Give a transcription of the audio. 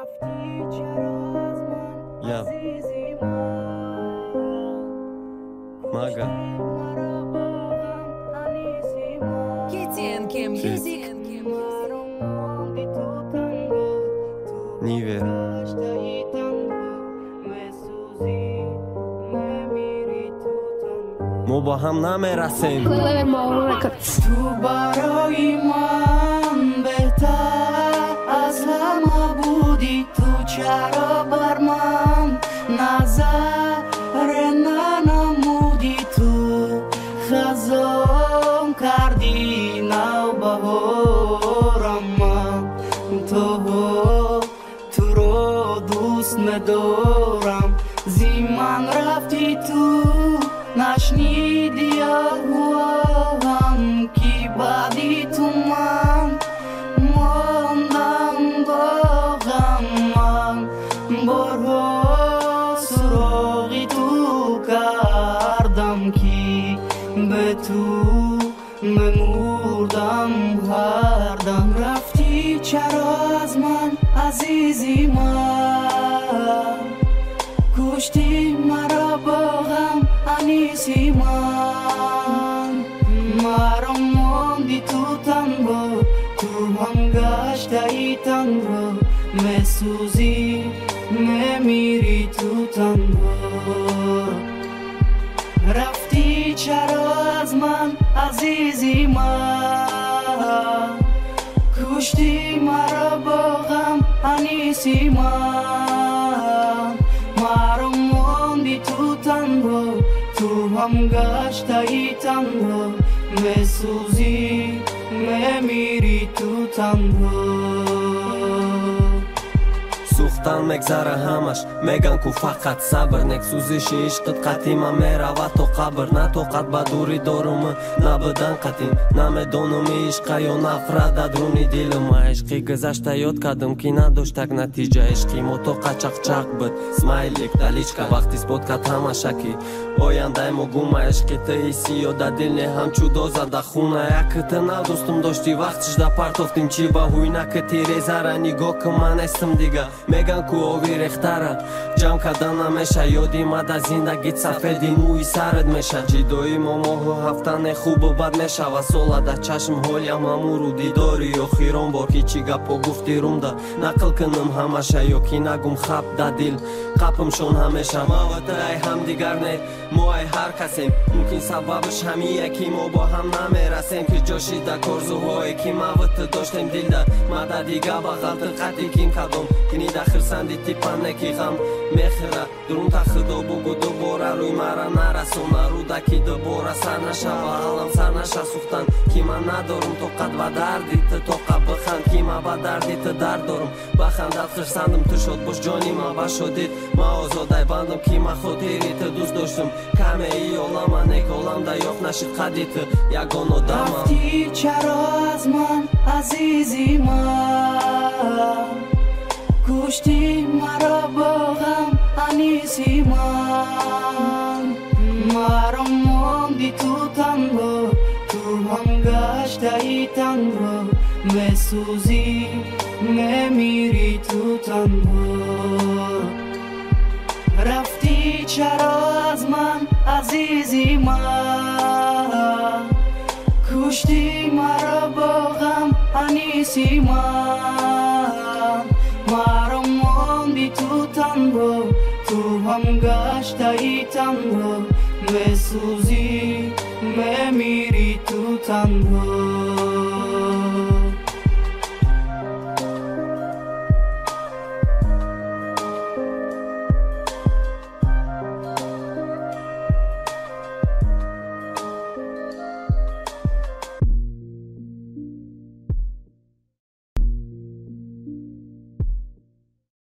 Yeah. Maga. KTNK Music. Niver. ما با هم نمیرسیم. تو برای من بهتر از همه بودی، تو چرا بر من نظر ننمودی، تو خزان کردی نوبهارم، من تو رو دوست ندارم، زی من رفتی تو نشنیدی آهوام کی بعدی تو من ماندم با غم، من بارها سراغی تو کردم کی به تو مموردم، هر دم رفتی چرا از من عزیزی، من کشتی مرا با غم انیسی، مرا ماندی تو تنها، تو هم گشتی تنها، میسوزی میمیری تو تنها، رفتی چرا از من عزیزی، من کشتی مرا با غم انیسی، مرا ماندی تو تنها، تو هم گشتی تنها، میسوزی میمیری تو تنها. سوختن مگذره همش میگن کو فقط صبر، نک سوزش عشقت قطیما میرود تو قبر، نه توقت با دوری دارم نه بدن قطیم، نمیدونم عشق یا نفرت درونی دلم، عشقی گذشته یاد کردم که نداشت تک نتیجه، عشقی مو تو قچق بود سمایلیک دلیچکا وقتی سپوت کت همشکی آینده مو گوم، عشقی تیسی یاد دل نه همچو دوزه دا خونه، یک تنها دوستم داشتی وقتش دا پرتافتیم چی با هوی نکتی ریزاره نگاه که من استم دیگه، میگن کو آوی ریختره جمع کردن نمیشه، یادی مد از زندگیت سفیدی موی سرد میشه، جدایی ما ماه هفتن خوب و بد میشه و ساله ده چشم حالیم همون رو دیداری یا خیران با کی چی گپا گفتی روم ده نقل کنم همشه یا کی نگم خب ده دل قپم شون همیشه، ما و تای هم دیگر نه ما ای هر کسیم، ممکن سببش همی یکی ما با هم نمیرسیم، که جاشی ده کارزوهایی که ما و تا داشتیم دل ده مده دیگه با غلط قدی کیم کدام کنی داخل سندی تیپن نکی غم میخره درون تخدا بگو دوباره روی مرا نرسونه رو دکی دوباره سر نشه و عالم سر نشه سوختن که من ندارم تو قد و دردیت تو قد بخند که من با دردیت درد دارم بخندت خرسندم تو شد باش جانی من بشدید ما آزاده بندم که من خودیریت دوست داشتم کمه ای اولم من ایک اولم دا یاف نشید قدیت یگان آدمم رفتی چرا از من عزیزی، من کشتی مرا با غم انیسی، مرا ماندی تو تنها، تو هم گشتی تنها، میسوزی میمیری تو تنها، رفتی چرا از من عزیزی، من کشتی مرا با غم انیسی، مرا ماندی تو تنها، تو هم گشتی تنها، میسوزی میمیری تو تنها.